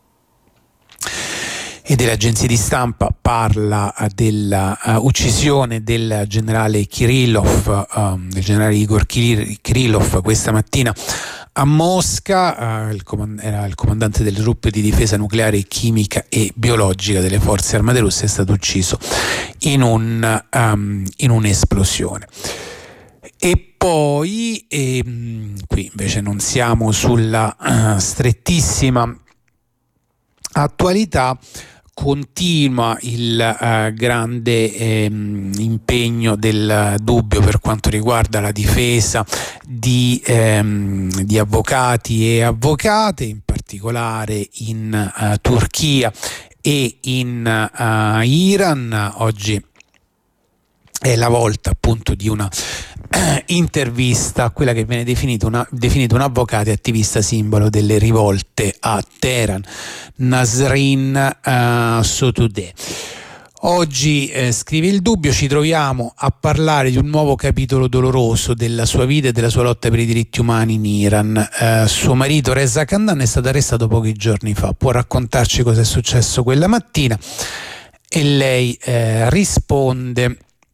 e delle agenzie di stampa, parla della uccisione del generale Kirillov, del generale Igor Kirillov, questa mattina a Mosca. Era il comandante delle truppe di difesa nucleare, chimica e biologica delle forze armate russe, è stato ucciso in un'esplosione. E poi qui invece non siamo sulla strettissima attualità. Continua il grande impegno del Dubbio per quanto riguarda la difesa di avvocati e avvocate, in particolare in Turchia e in Iran. Oggi è la volta appunto di una intervista a quella che viene definita un avvocato e attivista simbolo delle rivolte a Teheran, Nasrin Sotoudeh. Oggi, scrive il Dubbio, ci troviamo a parlare di un nuovo capitolo doloroso della sua vita e della sua lotta per i diritti umani in Iran. Suo marito Reza Khandan è stato arrestato pochi giorni fa. Può raccontarci cosa è successo quella mattina? E lei risponde: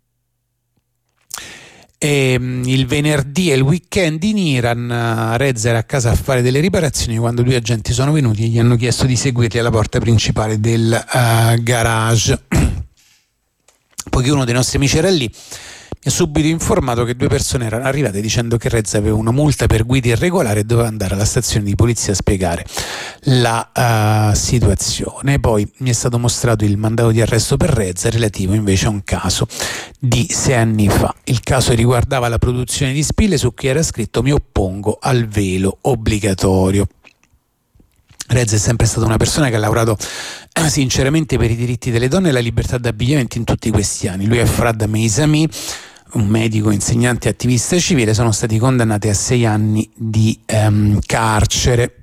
il venerdì e il weekend in Iran, Reza era a casa a fare delle riparazioni quando due agenti sono venuti e gli hanno chiesto di seguirli alla porta principale del garage. Poiché uno dei nostri amici era lì, mi ha subito informato che due persone erano arrivate dicendo che Reza aveva una multa per guida irregolare e doveva andare alla stazione di polizia a spiegare la situazione. Poi mi è stato mostrato il mandato di arresto per Reza, relativo invece a un caso di 6 anni fa. Il caso riguardava la produzione di spille su cui era scritto: mi oppongo al velo obbligatorio. Rezza è sempre stata una persona che ha lavorato sinceramente per i diritti delle donne e la libertà d'abbigliamento in tutti questi anni. Lui e Frad Meisami, un medico, insegnante e attivista civile, sono stati condannati a 6 anni di carcere.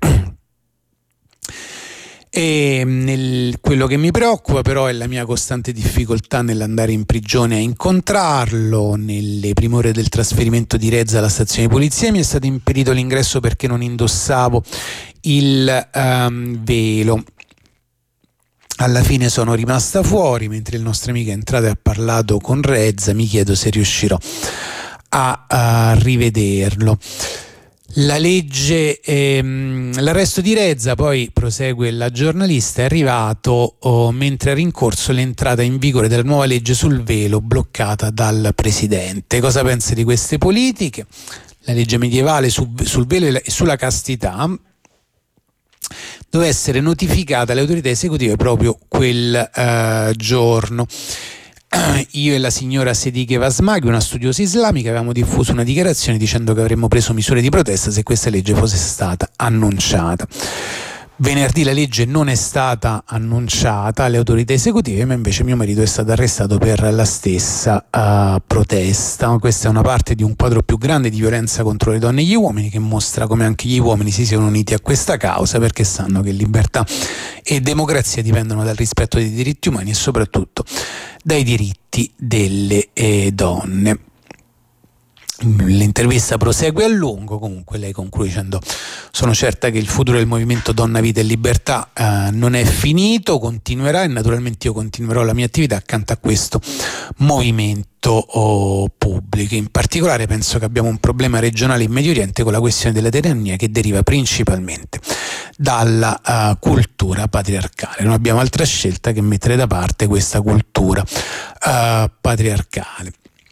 E quello che mi preoccupa però è la mia costante difficoltà nell'andare in prigione a incontrarlo. Nelle prime ore del trasferimento di Rezza alla stazione di polizia mi è stato impedito l'ingresso perché non indossavo il velo. Alla fine sono rimasta fuori. Mentre il nostro amico è entrato e ha parlato con Rezza, mi chiedo se riuscirò a rivederlo. La legge, l'arresto di Rezza, poi prosegue la giornalista, è arrivato mentre era in corso l'entrata in vigore della nuova legge sul velo bloccata dal presidente. Cosa pensa di queste politiche? La legge medievale sul velo e sulla castità doveva essere notificata alle autorità esecutive proprio quel giorno. Io e la signora Sedike Vasmaghi, una studiosa islamica, avevamo diffuso una dichiarazione dicendo che avremmo preso misure di protesta se questa legge fosse stata annunciata. Venerdì la legge non è stata annunciata alle autorità esecutive, ma invece mio marito è stato arrestato per la stessa protesta. Questa è una parte di un quadro più grande di violenza contro le donne e gli uomini, che mostra come anche gli uomini si siano uniti a questa causa, perché sanno che libertà e democrazia dipendono dal rispetto dei diritti umani e soprattutto dai diritti delle donne. L'intervista prosegue a lungo, comunque lei conclude dicendo: sono certa che il futuro del movimento Donna, Vita e Libertà non è finito, continuerà, e naturalmente io continuerò la mia attività accanto a questo movimento pubblico. In particolare penso che abbiamo un problema regionale in Medio Oriente con la questione della tirannia, che deriva principalmente dalla cultura patriarcale. Non abbiamo altra scelta che mettere da parte questa cultura patriarcale.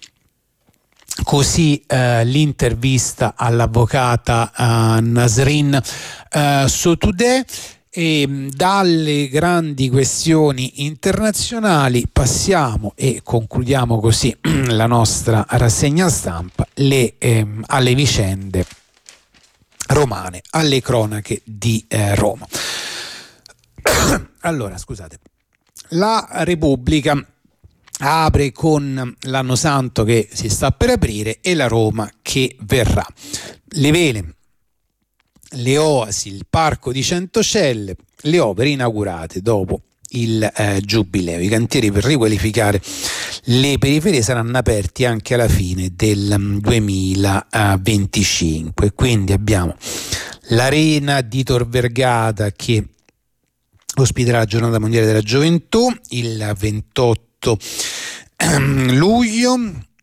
Così l'intervista all'avvocata Nasrin Sotoudeh. E dalle grandi questioni internazionali passiamo e concludiamo così la nostra rassegna stampa alle vicende romane, alle cronache di Roma. Allora, scusate, la Repubblica apre con l'anno santo che si sta per aprire e la Roma che verrà. Le vele, le oasi, il parco di Centocelle, le opere inaugurate dopo il giubileo. I cantieri per riqualificare le periferie saranno aperti anche alla fine del 2025. Quindi abbiamo l'Arena di Tor Vergata che ospiterà la Giornata Mondiale della Gioventù il 28 luglio,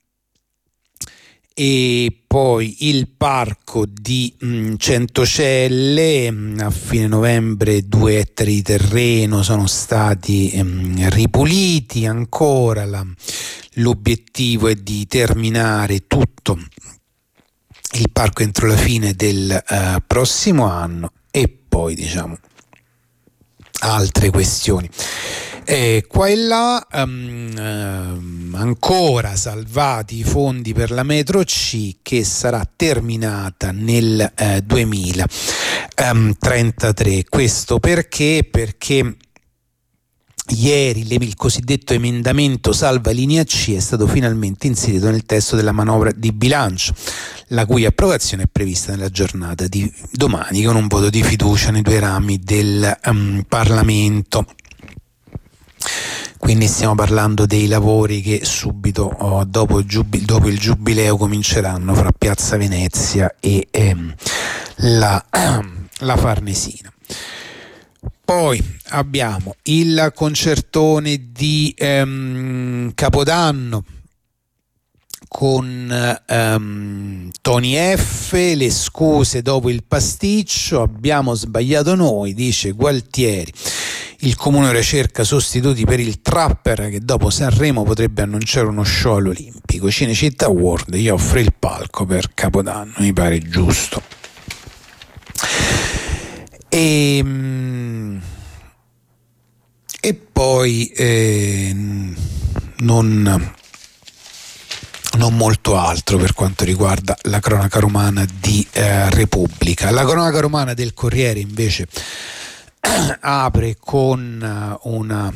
e poi il parco di Centocelle. A fine novembre 2 ettari di terreno sono stati ripuliti. Ancora l'obiettivo è di terminare tutto il parco entro la fine del prossimo anno, e poi diciamo altre questioni. Qua e là ancora salvati i fondi per la metro C, che sarà terminata nel 2033. Questo perché ieri il cosiddetto emendamento salva linea C è stato finalmente inserito nel testo della manovra di bilancio, la cui approvazione è prevista nella giornata di domani con un voto di fiducia nei due rami del Parlamento. Quindi stiamo parlando dei lavori che subito dopo il giubileo cominceranno fra Piazza Venezia e la Farnesina. Poi abbiamo il concertone di Capodanno con Tony F, le scuse dopo il pasticcio, abbiamo sbagliato noi, dice Gualtieri. Il comune ora cerca sostituti per il trapper che dopo Sanremo potrebbe annunciare uno show all'Olimpico. Cinecittà World gli offre il palco per Capodanno, mi pare giusto. E poi non molto altro per quanto riguarda la cronaca romana di Repubblica. La cronaca romana del Corriere invece apre con una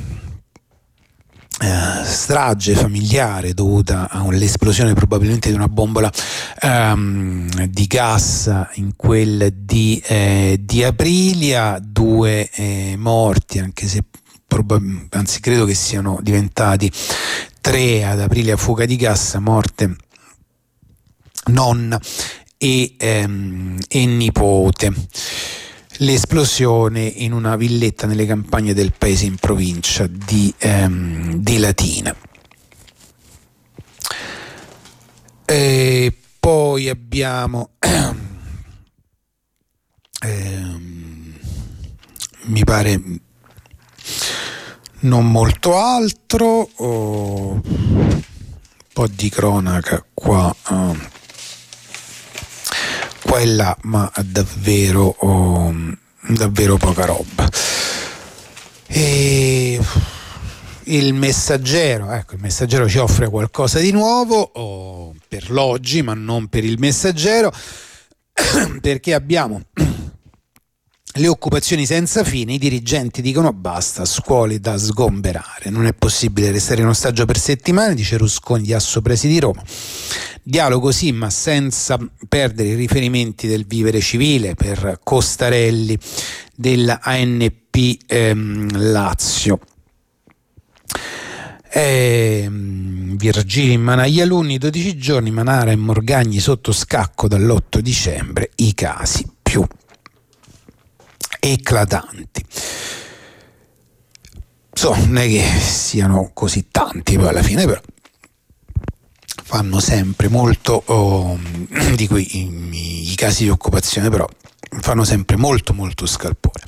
strage familiare dovuta all'esplosione probabilmente di una bombola di gas in quel di Aprilia, 2 morti, anche se anzi credo che siano diventati 3 ad Aprilia, fuga di gas, morte nonna e nipote. L'esplosione in una villetta nelle campagne del paese in provincia di Latina. E poi abbiamo mi pare non molto altro, un po' di cronaca qua e là, ma davvero poca roba. E il Messaggero ci offre qualcosa di nuovo per l'oggi, ma non per il Messaggero, perché abbiamo le occupazioni senza fine. I dirigenti dicono basta, scuole da sgomberare, non è possibile restare in ostaggio per settimane, dice Rusconi di Assopresi di Roma. Dialogo sì, ma senza perdere i riferimenti del vivere civile, per Costarelli della ANP Lazio. Virgilio in Manaialunni, 12 giorni, Manara e Morgagni sotto scacco dall'8 dicembre, i casi più eclatanti. Non è che siano così tanti poi alla fine, però fanno sempre molto di cui i casi di occupazione, però fanno sempre molto scalpore.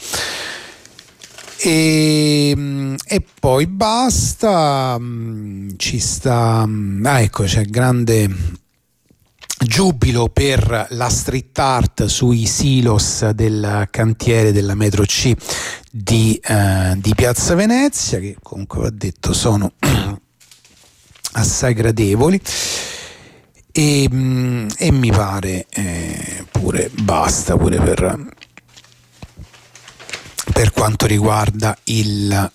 E poi basta, ci sta, ecco, c'è grande giubilo per la street art sui silos del cantiere della metro C di Piazza Venezia, che comunque va detto sono assai gradevoli, e mi pare pure basta pure per quanto riguarda il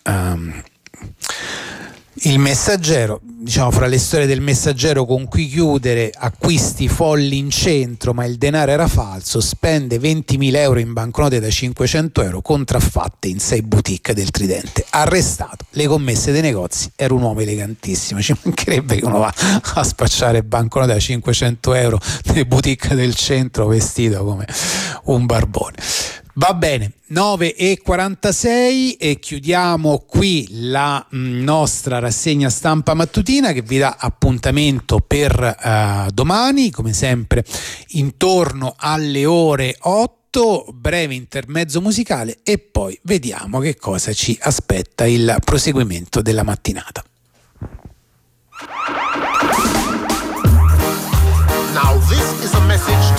Messaggero. Diciamo, fra le storie del Messaggero con cui chiudere: acquisti folli in centro ma il denaro era falso, spende 20.000 euro in banconote da 500 euro contraffatte in 6 boutique del Tridente, arrestato, le commesse dei negozi, era un uomo elegantissimo, ci mancherebbe che uno va a spacciare banconote da 500 euro nelle boutique del centro vestito come un barbone. Va bene, 9:46 e chiudiamo qui la nostra rassegna stampa mattutina, che vi dà appuntamento per domani, come sempre intorno alle ore 8, breve intermezzo musicale e poi vediamo che cosa ci aspetta il proseguimento della mattinata. Now this is a message